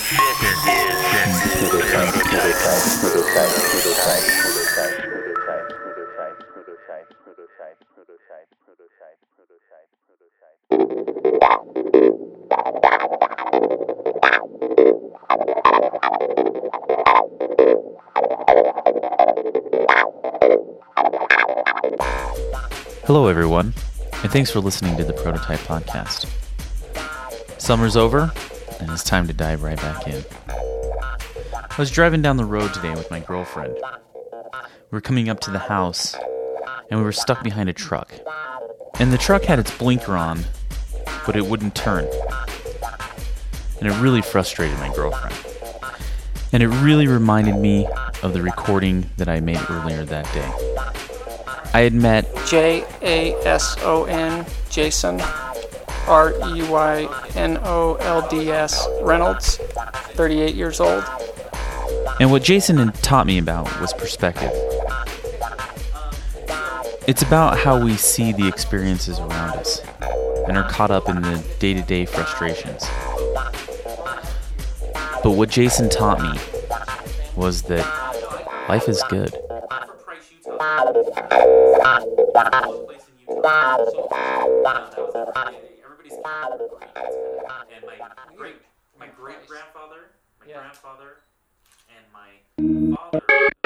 Hello, everyone, and thanks for listening to the Prototype Podcast. Summer's over, and it's time to dive right back in. I was driving down the road today with my girlfriend. We were coming up to the house, and we were stuck behind a truck. And the truck had its blinker on, but it wouldn't turn. And it really frustrated my girlfriend. And it really reminded me of the recording that I made earlier that day. I had met Jason, Jason, Reynolds, Reynolds, 38 years old. And what Jason had taught me about was perspective. It's about how we see the experiences around us and are caught up in the day-to-day frustrations. But what Jason taught me was that life is good. My great-grandfather, grandfather, and my father.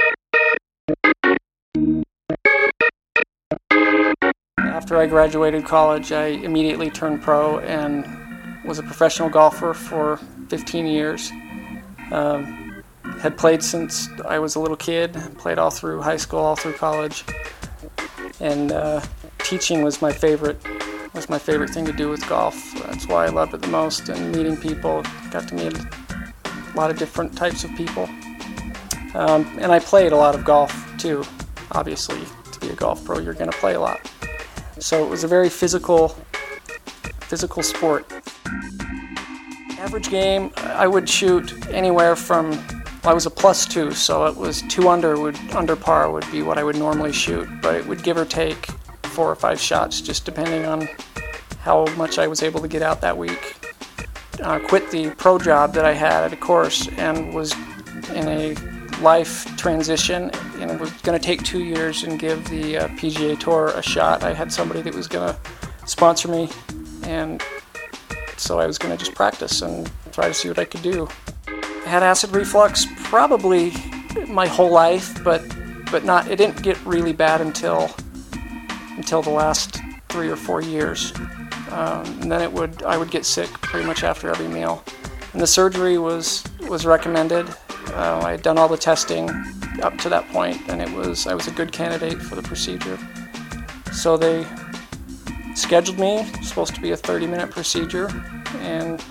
After I graduated college, I immediately turned pro and was a professional golfer for 15 years. Had played since I was a little kid, played all through high school, all through college. And teaching was my favorite thing to do with golf. That's why I loved it the most, and meeting people. Got to meet a lot of different types of people. And I played a lot of golf too. Obviously, to be a golf pro, you're going to play a lot. So it was a very physical sport. Average game, I would shoot anywhere from, I was a +2, so it was 2 under par would be what I would normally shoot, but it would give or take 4 or 5 shots, just depending on how much I was able to get out that week. Quit the pro job that I had at a course and was in a life transition, and it was going to take 2 years and give the PGA Tour a shot. I had somebody that was going to sponsor me, and so I was going to just practice and try to see what I could do. I had acid reflux probably my whole life, but not. It didn't get really bad until the last 3 or 4 years, and then I would get sick pretty much after every meal. And the surgery was recommended. I had done all the testing up to that point, and I was a good candidate for the procedure. So they scheduled me. It was supposed to be a 30-minute procedure, and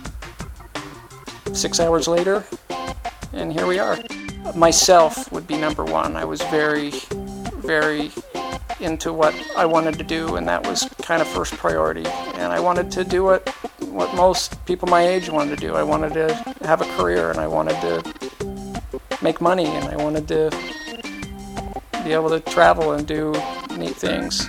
6 hours later, and here we are. Myself would be number one. I was very, very into what I wanted to do, and that was kind of first priority. And I wanted to do what most people my age wanted to do. I wanted to have a career, and I wanted to make money, and I wanted to be able to travel and do neat things.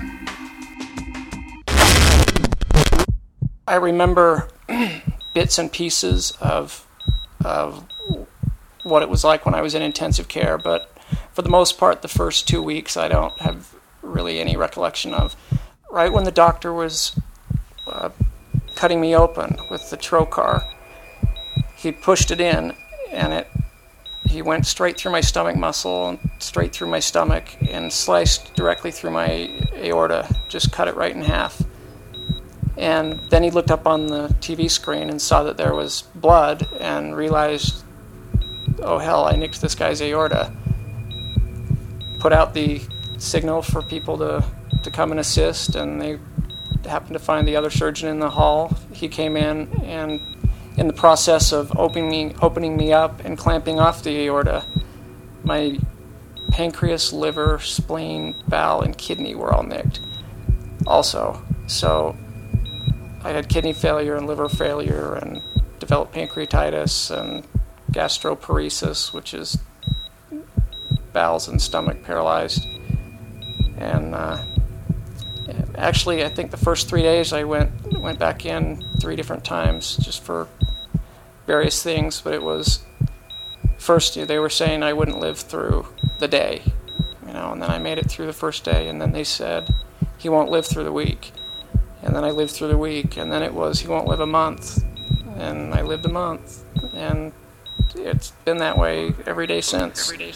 I remember bits and pieces of what it was like when I was in intensive care, but for the most part, the first 2 weeks I don't have really any recollection of. Right when the doctor was cutting me open with the trocar, he pushed it in, and he went straight through my stomach muscle and straight through my stomach and sliced directly through my aorta, just cut it right in half. And then he looked up on the TV screen and saw that there was blood and realized, oh hell, I nicked this guy's aorta. Put out the signal for people to come and assist, and they happened to find the other surgeon in the hall. He came in, and in the process of opening me up and clamping off the aorta, my pancreas, liver, spleen, bowel, and kidney were all nicked also. So I had kidney failure and liver failure and developed pancreatitis and gastroparesis, which is bowels and stomach paralyzed. And actually, I think the first 3 days I went back in 3 different times just for various things, but it was first they were saying I wouldn't live through the day, and then I made it through the first day, and then they said he won't live through the week, and then I lived through the week, and then it was he won't live a month, and I lived a month, and it's been that way every day since. You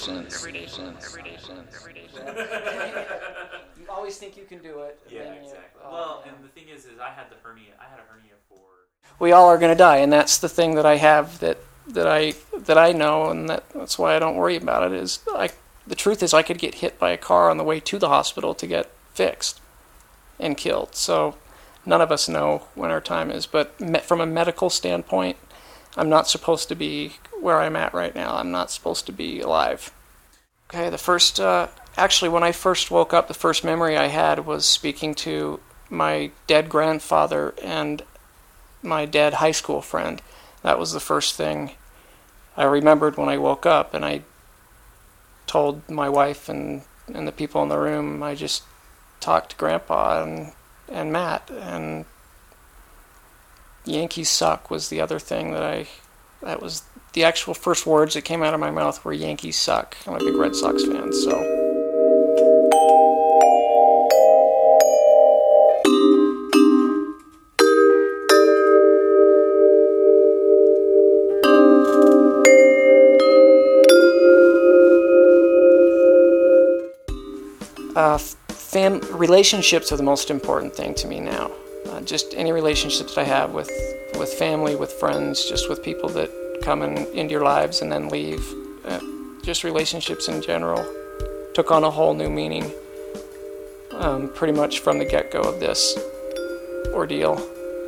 always think you can do it. Yeah, exactly. And the thing is I had a hernia for... We all are going to die, and that's the thing that I have that I know, and that's why I don't worry about it. The truth is I could get hit by a car on the way to the hospital to get fixed and killed. So none of us know when our time is. But from a medical standpoint, I'm not supposed to be where I'm at right now. I'm not supposed to be alive. Okay, actually when I first woke up, the first memory I had was speaking to my dead grandfather and my dead high school friend. That was the first thing I remembered when I woke up, and I told my wife and the people in the room, I just talked to Grandpa and Matt, and Yankees suck was the other thing that was the actual first words that came out of my mouth were Yankees suck. I'm a big Red Sox fan, so... Relationships are the most important thing to me now. Just any relationships I have with family, with friends, just with people that come into your lives and then leave. Just relationships in general took on a whole new meaning pretty much from the get-go of this ordeal.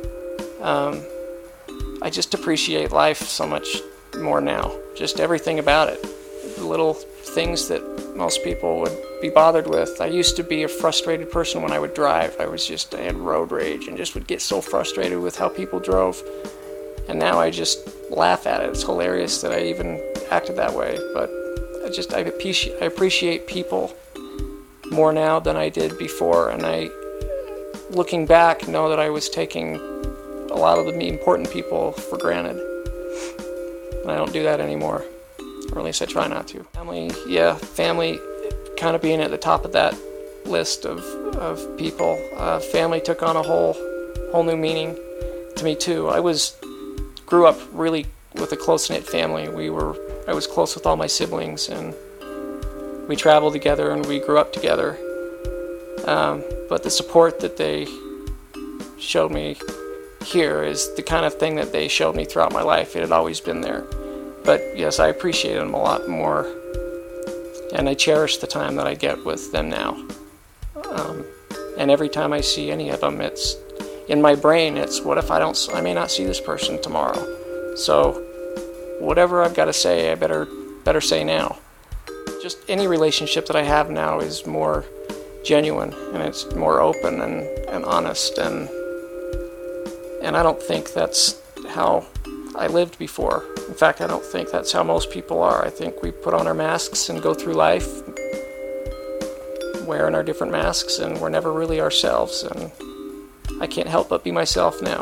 I just appreciate life so much more now. Just everything about it. The little things that most people would be bothered with. I used to be a frustrated person when I would drive. I had road rage and just would get so frustrated with how people drove. And now I just laugh at it. It's hilarious that I even acted that way. But I appreciate people more now than I did before. And looking back, know that I was taking a lot of the important people for granted. And I don't do that anymore. Or at least I try not to. Family kind of being at the top of that list of people. Family took on a whole new meaning to me too. I grew up really with a close-knit family. I was close with all my siblings, and we traveled together and we grew up together. But the support that they showed me here is the kind of thing that they showed me throughout my life. It had always been there. But yes, I appreciate them a lot more, and I cherish the time that I get with them now. And every time I see any of them, it's in my brain. It's what if I may not see this person tomorrow. So whatever I've got to say, I better say now. Just any relationship that I have now is more genuine, and it's more open and honest, and I don't think that's how I lived before. In fact, I don't think that's how most people are. I think we put on our masks and go through life wearing our different masks, and we're never really ourselves, and I can't help but be myself now.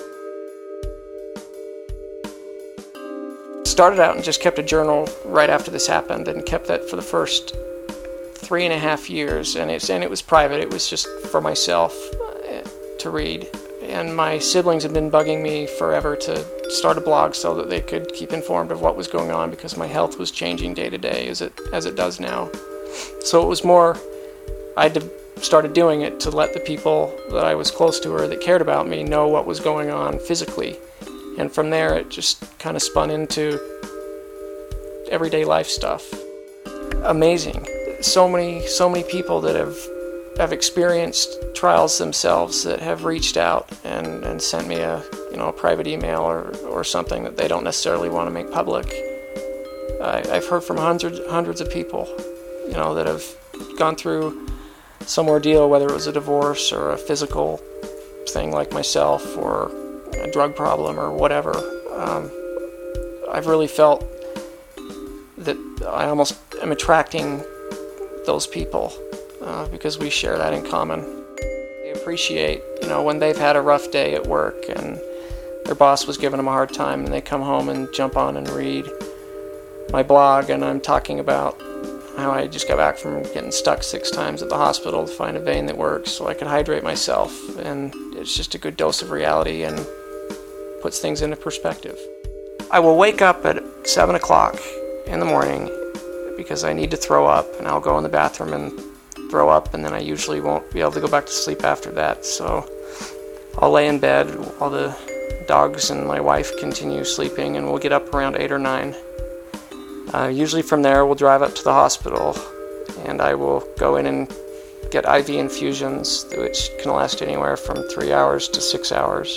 Started out and just kept a journal right after this happened, and kept that for the first 3.5 years, and it was private. It was just for myself to read. And my siblings had been bugging me forever to start a blog so that they could keep informed of what was going on, because my health was changing day to day as it does now. So it was more, I started doing it to let the people that I was close to or that cared about me know what was going on physically. And from there it just kind of spun into everyday life stuff. Amazing. So many people that have experienced trials themselves that have reached out and sent me a private email or something that they don't necessarily want to make public. I've heard from hundreds of people, that have gone through some ordeal, whether it was a divorce or a physical thing like myself or a drug problem or whatever. I've really felt that I almost am attracting those people because we share that in common. They appreciate, when they've had a rough day at work and their boss was giving them a hard time, and they come home and jump on and read my blog, and I'm talking about how I just got back from getting stuck 6 times at the hospital to find a vein that works so I could hydrate myself, and it's just a good dose of reality and puts things into perspective. I will wake up at 7 o'clock in the morning because I need to throw up, and I'll go in the bathroom and throw up, and then I usually won't be able to go back to sleep after that, so I'll lay in bed while the dogs and my wife continue sleeping, and we'll get up around 8 or 9. Usually from there we'll drive up to the hospital, and I will go in and get IV infusions, which can last anywhere from 3 hours to 6 hours.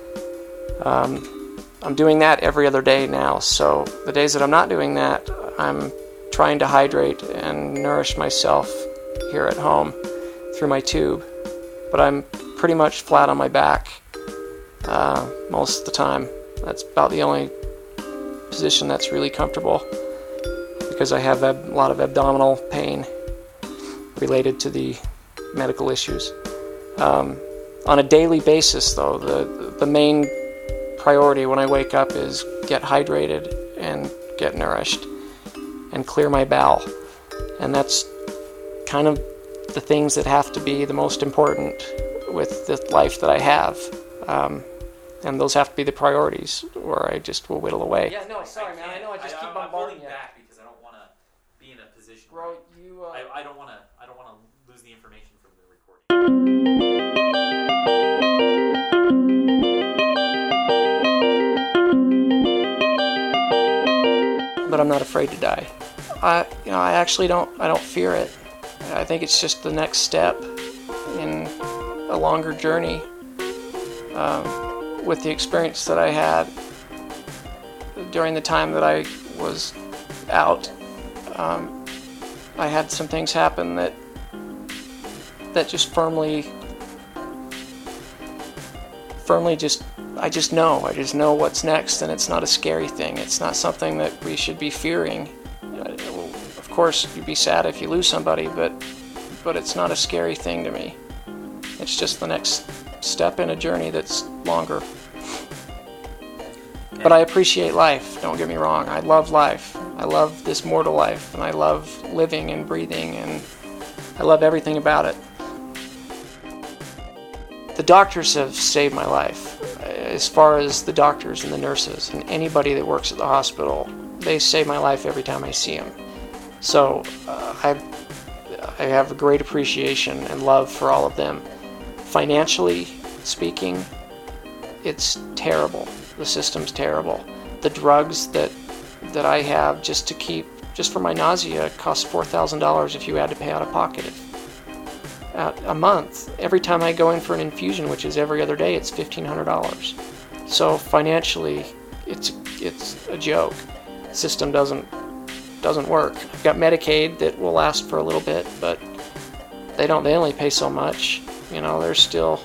I'm doing that every other day now, so the days that I'm not doing that, I'm trying to hydrate and nourish myself here at home through my tube. But I'm pretty much flat on my back most of the time. That's about the only position that's really comfortable, because I have a lot of abdominal pain related to the medical issues. On a daily basis, though, the main priority when I wake up is get hydrated and get nourished and clear my bowel. And that's kind of the things that have to be the most important with the life that I have. And those have to be the priorities, or I just will whittle away. Yeah, no, sorry, man. I know I just keep bombarding you. Back because I don't want to be in a position where I don't want to lose the information from the recording. But I'm not afraid to die. I actually don't fear it. I think it's just the next step in a longer journey. With the experience that I had during the time that I was out, I had some things happen that just firmly I just know what's next, and it's not a scary thing. It's not something that we should be fearing. Of course, you'd be sad if you lose somebody, but it's not a scary thing to me. It's just the next step in a journey that's longer. But I appreciate life, don't get me wrong. I love life. I love this mortal life, and I love living and breathing, and I love everything about it. The doctors have saved my life. As far as the doctors and the nurses and anybody that works at the hospital, they save my life every time I see them. So I have a great appreciation and love for all of them. Financially speaking, it's terrible. The system's terrible. The drugs that I have just for my nausea cost $4,000 if you had to pay out of pocket a month. Every time I go in for an infusion, which is every other day, it's $1,500. So financially, it's a joke. The system doesn't work. I've got Medicaid that will last for a little bit, but they only pay so much. There's still.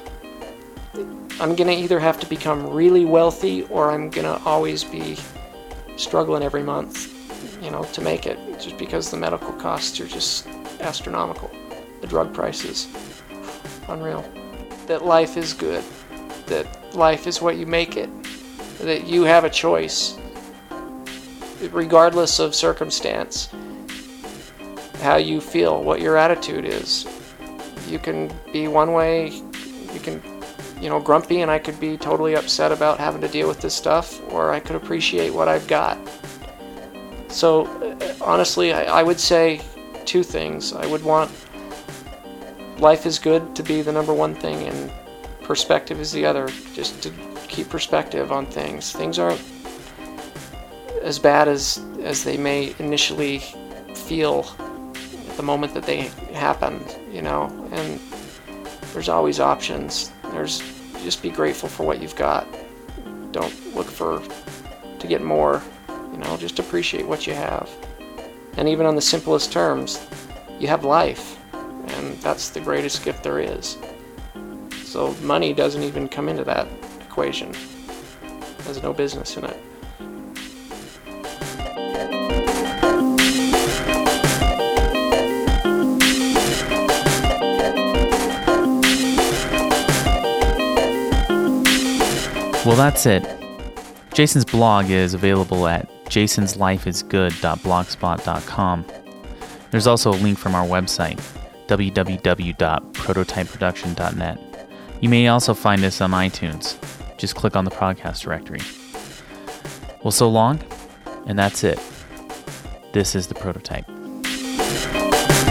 I'm gonna either have to become really wealthy, or I'm gonna always be struggling every month, to make it, just because the medical costs are just astronomical. The drug prices, unreal. That life is good, that life is what you make it, that you have a choice, regardless of circumstance, how you feel, what your attitude is. You can be one way, you can, grumpy, and I could be totally upset about having to deal with this stuff, or I could appreciate what I've got. So, honestly, I would say 2 things. I would want life is good to be the number one thing, and perspective is the other. Just to keep perspective on things. Things aren't as bad as they may initially feel at the moment that they happen, and there's always options. Just be grateful for what you've got. Don't look to get more, just appreciate what you have. And even on the simplest terms, you have life. And that's the greatest gift there is. So money doesn't even come into that equation. There's no business in it. Well, that's it. Jason's blog is available at jasonslifeisgood.blogspot.com. There's also a link from our website, www.prototypeproduction.net. You may also find us on iTunes. Just click on the podcast directory. Well, so long, and that's it. This is The Prototype.